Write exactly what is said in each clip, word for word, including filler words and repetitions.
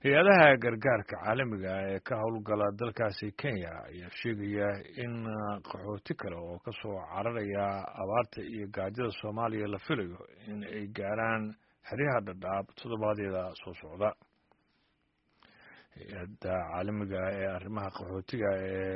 hay-adaha gargaarka caalamiga ah ee ka howlgala dalkaasi Kenya ayaa sheegaya in qaxooti kale oo ka soo cararaya abaarta iyo gaajada Soomaaliya la filayo in ay gaaraan xeryaha Dadaab toddobaadyada soo socda. hay-adda caalamiga ah ee arrimaha qaxootiga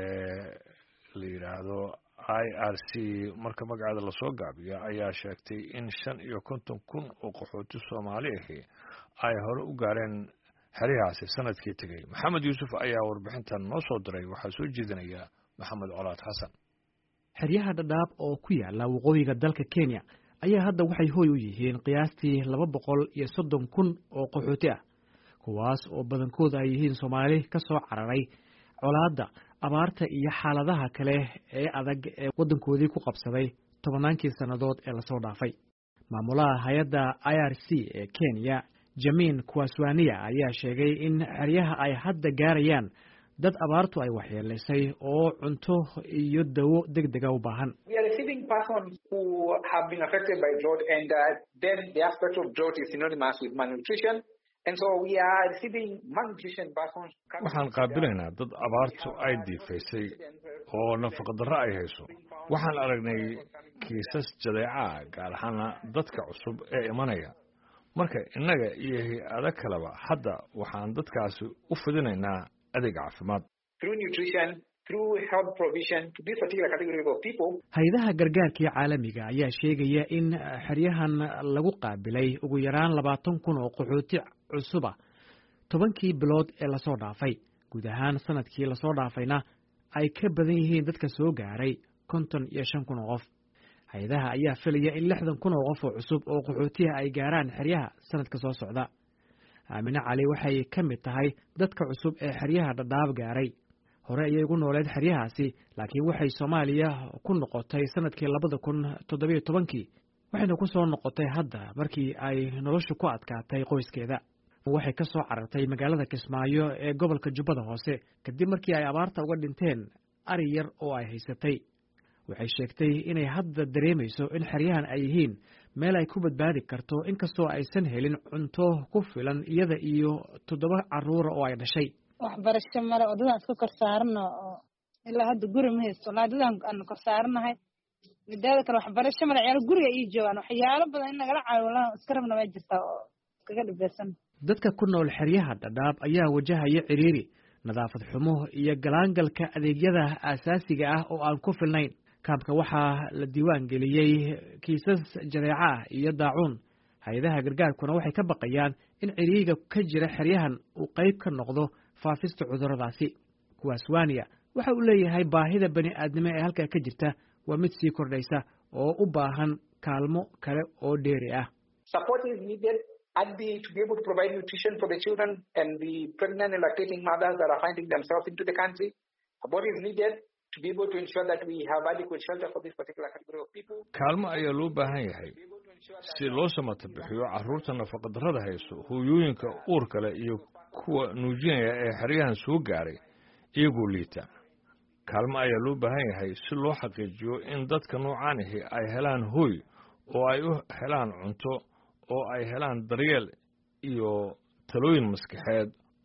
ee la yiraahdo I R C marka magaceeda la soo gaabiyo ayaa sheegtay in shan iyo konton kun oo qaxooti Soomaali ah ay hore u gaareen xeryahaasi sanadkii tagay. Maxamed Yuusuf ayaa warbixintan noo soo diray, waxaa soo jeedinaya Maxamed Colaad Xasan. xeryaha Dadaab oo ku yaala waqooyiga dalka Kenya ayaa hadda waxay hooy u yihiin qiyaastii laba boqol iyo soddon kun oo qaxooti ah, kuwaas oo badankooda ay yihiin Soomaali ka soo cararay colaadda, abaarta iyo xaaladaha kale ee adag ee waddankoodii ku qabsaday tobannaankii sannadood ee lasoo dhaafay. maamulaha hay-adda I R C ee Kenya Jamin Kwaswania ayaa sheegay in xeryaha ay hadda gaarayaan dad abaartu ay waxyeelaysay oo cunto iyo dawo degdeg ah u baahan. We are receiving persons who have been affected by drought, and uh, then the aspect of drought is synonymous with malnutrition. And so we are receiving malnutrition persons. Waxaan qaabilaynaa dad abaartu ay diifaysay oo nafaqo darro ay hayso. Waxaan aragnay kiisas jadeeca gaar ahaan dadka cusub ee imanaya. marka innaga iyo hay-ado kaleba hadda waxaan dadkaasi u fidinaynaa adeeg caafimaad. Through nutrition, through health provision to this particular category of people. Hay'adaha gargaarka caalamiga ayaa sheegaya in xeryahan lagu qaabilay ugu yaraan labaatan kun oo qaxooti cusub ah tobankii bilood ee la soo dhaafay. guud ahaan sanadkii la soo dhaafayna ay ka badan yihiin dadka soo gaaray konton iyo shan kun oo qof. hay'adaha ayaa filaya in lixdan kun oo qof oo cusub oo qaxootiga ay gaaraan xeryaha sanadka soo socda. Aamina Cali waxay ka mid tahay dadka cusub ee xeryaha Dadaab gaaray. hore ayay ugu nooleed xeryahaasi, laakiin waxay Soomaaliya ku noqotay sanadkii labada kun toddoba iyo tobankii, waxayna ku soo noqotay hadda markii ay noloshu ku adkaatay qoyskeeda. waxay ka soo carartay magaalada Kismaayo ee gobolka Jubbada Hoose kadib markii ay abaarta uga dhinteen ari yar oo ay haysatay. waxay sheegtay inay hadda dareemayso in xeryahan ay yihiin meel ay ku badbaadi karto inkastoo aysan helin cunto ku filan iyada iyo toddoba carruur oo ay dhashay. waxbarasho male oo dadaan isku kor saarno oo ilaa hadda guri ma haysto, ilaa dadaan aan kor saarnahay. midaada kale waxbarasho male, ciyaal guriga ii joogaan, waxyaalo badan in nagala caawiyo iska rabna waa jirtaa oo iskaga dhibeysan. dadka ku nool xeryaha Dadaab ayaa wajahaya ciriiri, nadaafad xumo iyo galaangalka adeegyada aasaasiga ah oo aan ku filnayn. kaabka waxaa la diiwaan geliyey kiisas jadeeca ah iyo daacuun. hay-adaha gargaarkuna waxay ka baqayaan in ciriiriga ka jira xeryahan uu qayb ka noqdo faafista cudurradaasi. Kwaswania waxa uu leeyahay baahida bani aadnimo ee halkaa ka jirta waa mid sii kordhaysa oo u baahan kaalmo kale oo dheeri ah. Support is needed at the to be able to provide nutrition for the children and the pregnant and lactating mothers that are finding themselves into the country. Support is needed to be able to ensure that we have adequate shelter for this particular category of people. Kaalmo ayaa loo baahan yahay si loo samata bixiyo carruurta nafaqa darrada hayso, hooyooyinka uurka leh iyo kuwa nuujinaya ee xeryahan soo gaaray iyagoo liita. kaalmo ayaa loo baahan yahay si loo xaqiijiyo in dadka noocaan ahi ay helaan hooy oo ay u helaan cunto oo ay helaan daryeel iyo talooyin maskaxeed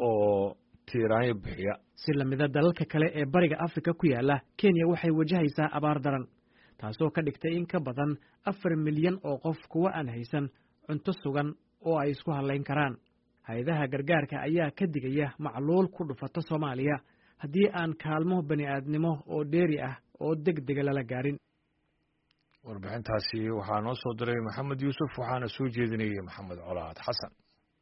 oo tiiraanyo bixiya. si lamida dalalka kale ee bariga Afrika ku yaala, Kenya waxay wajahaysaa abaar daran, taasoo ka dhigtay in ka badan afar milyan oo qof kuwa aan haysan cunto sugan oo ay isku halayn karaan. hay'adaha gargaarka ayaa ka digaya macluul ku dhufata Soomaaliya haddii aan kaalmo bani'aadnimo oo dheeri ah oo degdeg lala gaarin. warbixintaasi waxaa noo soo diray Maxamed Yuusuf, waxaana soo jeedinayay Maxamed Colaad Xasan.